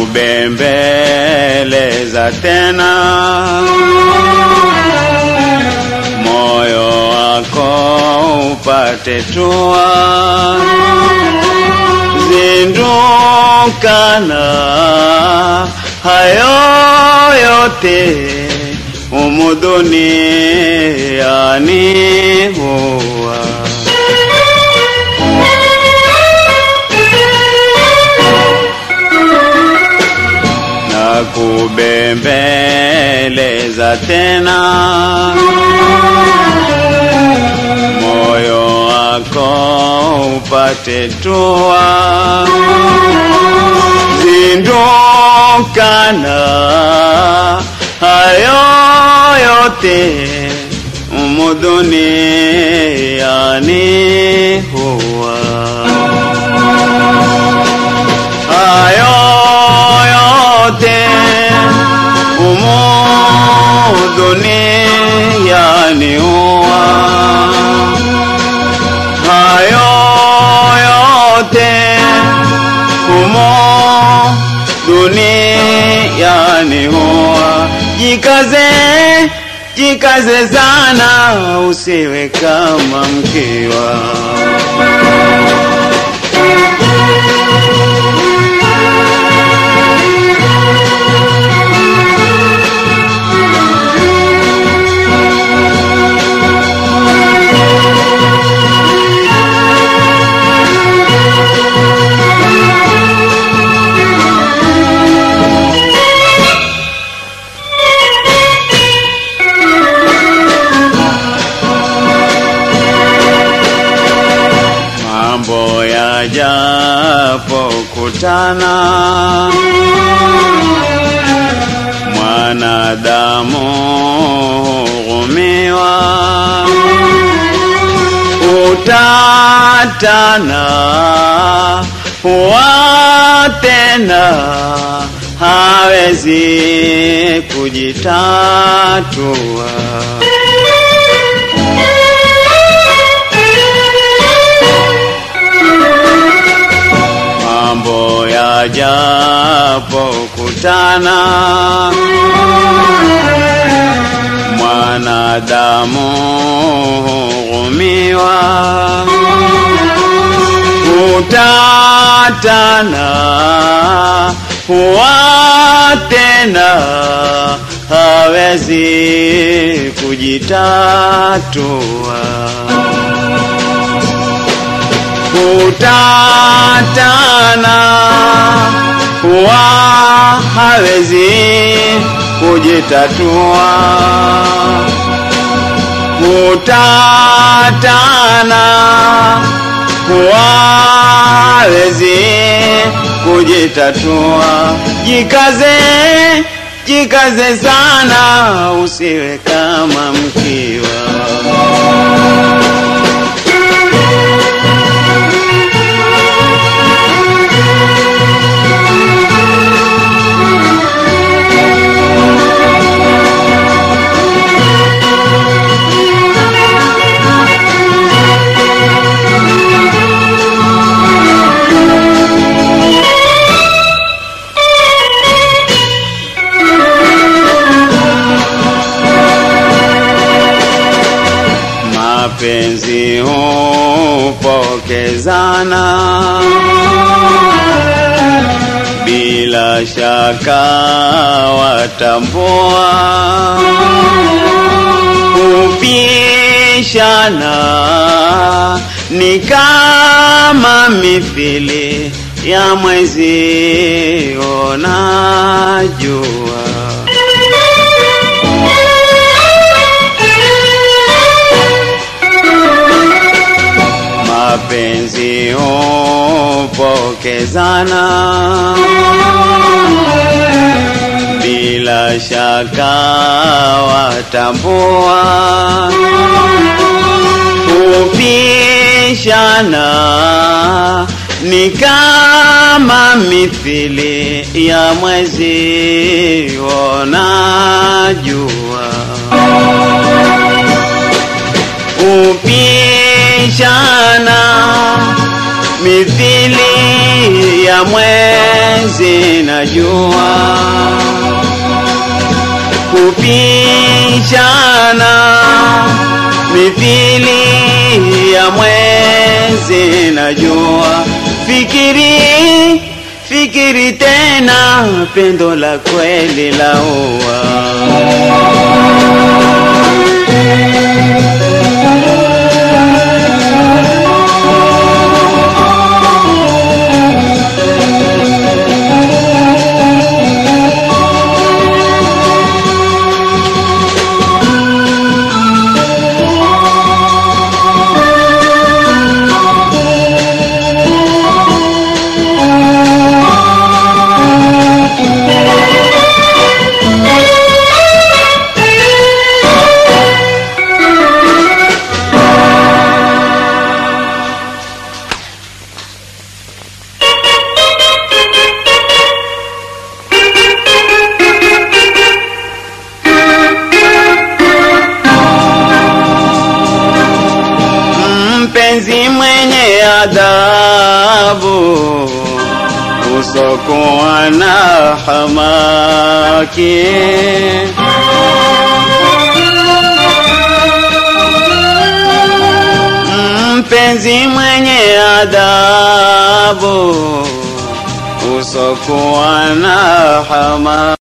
kubembeleza tena, moyo wako upate tua, zindukana hayo yote humu duniani huwa. Na kubembeleza tena, moyo wako upate tua, zindukana hayo yote humu duniani huwa. Hayo yote humu duniani huwa. Hayo yote humu duniani huwa. Jikaze sana, usiwe kama mkiwa. Japo kutana, mwanadamu hugumiwa, utatana huwa tena hawezi kujitatua. Mambo yajapo kutana, mwanadamu hugumiwa, utatana huwa tena hawezi kujitatua. Utatana huwa hawezi kujitatua. Utatana huwa hawezi kujitatua. Jikaze sana, usiwe kama mkiwa. Mapenzi hupokezana, bila shaka watambua, kupishana ni kama mithili ya mwezi unajua. Mapenzi hupokezana, bila shaka watambua, kupishana ni kama mithili ya mwezi unajua. Kupishana mithili ya mwezi na jua, kupishana mithili ya mwezi na jua. Fikiri tena, pendo la kweli la ua. Mpenzi mwenye adabu, usokuwa na hamaki, mpenzi mwenye adabu, usokuwa na hamaki.